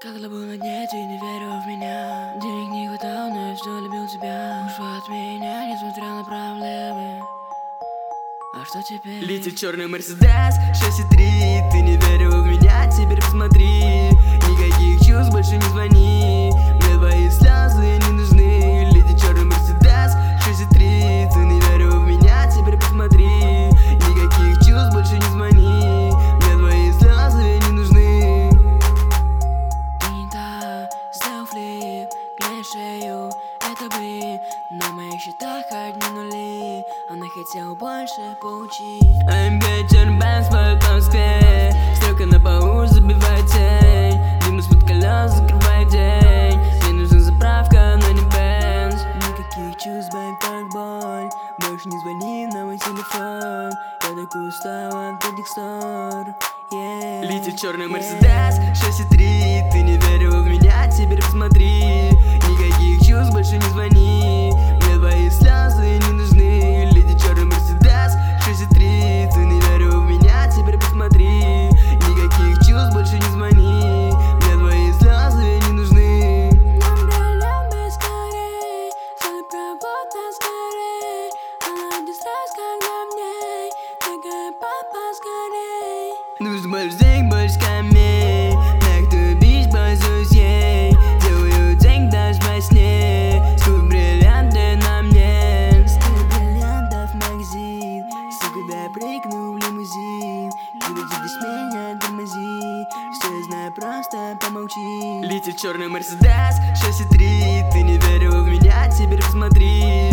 Когда был на дне, ты не верил в меня. Денег не хватало, но я все любил тебя. Ушла от меня, несмотря на проблемы. А что теперь? Летит черный Мерседес 6,3. Ты не верил в меня, теперь посмотри. Никаких чувств, больше не звони. Мне твои слезы не нужны. Летит черный Мерседес 6,3. Ты не верил в меня, теперь посмотри. Никаких чувств, больше не звони. Мне твои слезы не нужны. Ты не та, сделал флип, клеишь шею, это бы. На моих счетах одни нули. Она хотела больше получить. АМГ черный Бенз плывет по Москве. Стрелка на полу забивает тень. Дым из-под колес закрывает день. Мне нужна заправка, но не Бенз. Никаких чувств, бэйб, только боль. Больше не звони на мой телефон. Я такой устал от этих ссор. Летит черный Мерседес 6,3. Ты не верил в меня, теперь посмотри. Никаких чувств, больше не звони. Мне твои слезы не нужны. Летит черный Мерседес 6,3. Ты не верил в меня, теперь посмотри. Никаких чувств, больше не звони. Мне твои слезы не нужны. Нам реально бы скорей, стали проводить скорей. Она не стресс, когда мне такая папа скорей. Нужно больше денег, больше камней. На кто бить, пользуюсь ей. Делаю денег даже во сне. Сколько бриллианты на мне. Сколько бриллиантов в магазин. Сука, да прыгну в лимузин. Когда видишь меня, тормози. Все я знаю, просто помолчи. Летит черный Мерседес 6,3. Ты не верил в меня, теперь посмотри.